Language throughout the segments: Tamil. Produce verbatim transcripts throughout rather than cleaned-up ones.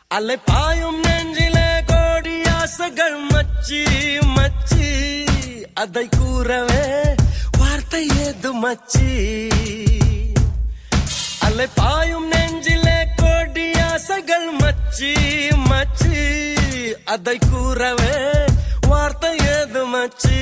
அலை பாயும் நெஞ்சிலே கோடி ஆசைகள் மச்சி மச்சி அதை கூறவே வார்த்தை ஏது மச்சி. அலை பாயும் நெஞ்சிலே கோடி ஆசைகள் மச்சி மச்சி அதை கூறவே வார்த்தை ஏது மச்சி.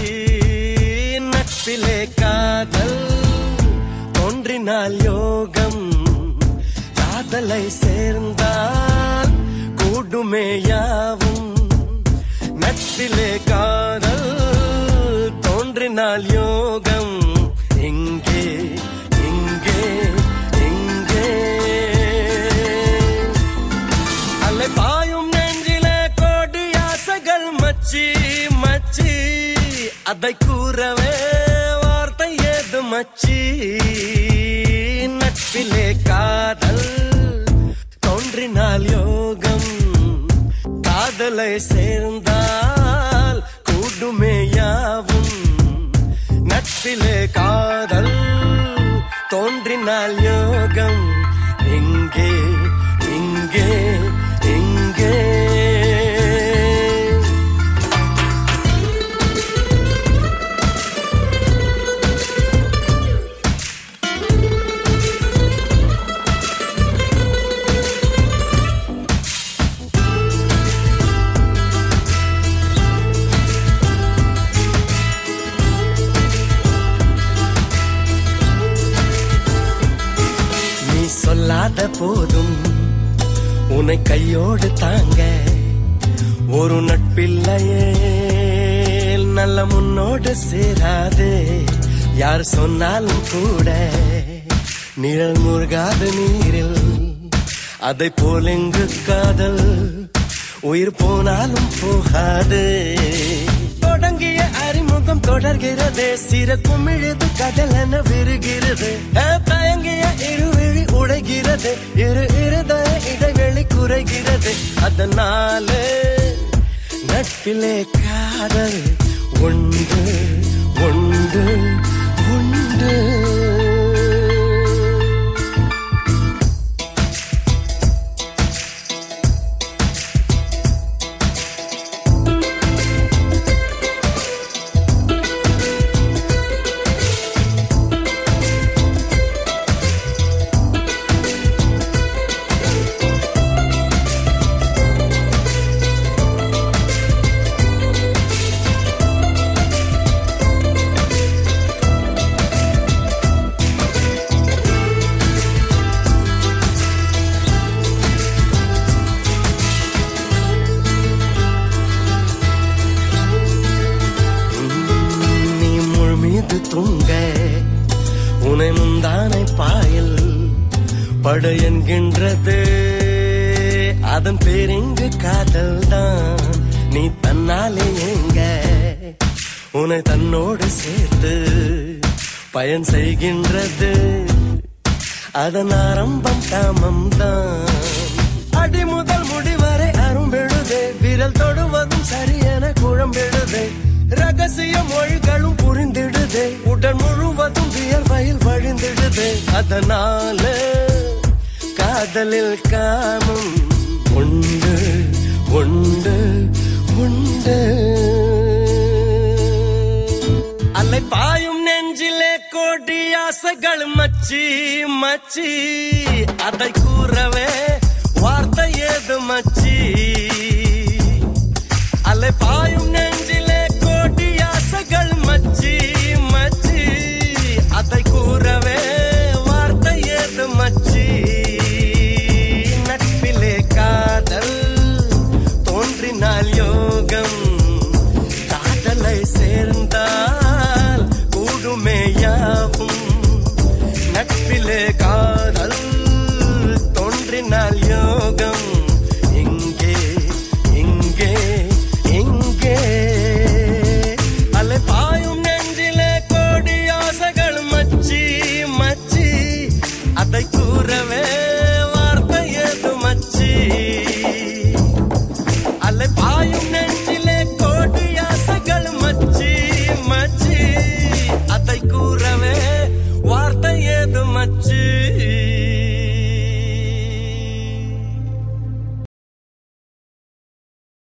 நட்பிலே காதல் தோன்றினால் யோகம், காதலை சேர்ந்தால் கூடுமே யாவும். நட்பிலே காதல் தோன்றினால் யோகம், எங்கே எங்கே எங்கே. அலை பாயும் நெஞ்சிலே கோடி ஆசைகள் மச்சி மச்சி அதை கூறவே வார்த்தை ஏது மச்சி. நட்பிலே காதல் தோன்றினால் யோகம், காதலை சேர்ந்தால் கூடுமே யாவும். நட்பிலே காதல் தோன்றினால் யோகம், எங்கே எங்கே எங்கே. சொல்லாத போதும் உன்னை கையோடு தாங்க ஒரு நட்பில்லையே நல்ல முன்னோடு சேராது. யார் சொன்னாலும் கூட நிழல் முருகாத நீரில் அதை போல் எங்கு காதல் உயிர் போனாலும் போகாது. தொடங்கிய அறிமுகம் தொடர்கிறதே, சிற குமிழுது கடல் என விருகிறது. தயங்கிய இருவிழி உடைகிறது, இரு இருதய இடைவெளி குறைகிறது. அதனால நட்பிலே காதல் உண்டு உண்டு உண்டு. துங்க உனை முந்தானை பாயல் பட என்கின்றது, அதன் பேரெங்கு காதல் தான். நீ தன்னாலே எங்க உன்னை தன்னோடு சேர்த்து பயன் செய்கின்றது, அதன் ஆரம்பம் காமம் தான். அடி முதல் முடிவரை அரும்பெழுதே, விரல் தொடுவதும் சரியென குழம்பெழுதே. ரகசிய மொழிகளும் புரிந்திடுதே, உடல் முழுவதும் வியர்வையில் வழிந்திடுதே. அதனால காதலில் காமம் உண்டு உண்டு உண்டு. அலை பாயும் நெஞ்சிலே கோடி ஆசைகள் மச்சி மச்சி அதை கூறவே வார்த்தை ஏது மச்சி. அலை பாயும் நெஞ்சிலே கோடி ஆசைகள் மச்சி மச்சி அதை கூறவே வார்த்தை ஏது மச்சி. நட்பிலே காதல் தோன்றினால் யோகம், காதலை சேர்ந்தால் கூடுமே யாவும். நட்பிலே காதல் தோன்றினால் யோகம், எங்கே எங்கே எங்கே. அலை பாயும் நெஞ்சிலே கோடி ஆசைகள் மச்சி மச்சி அதை கூறவே வார்த்தை ஏது மச்சி. அலை பாயும் நெஞ்சிலே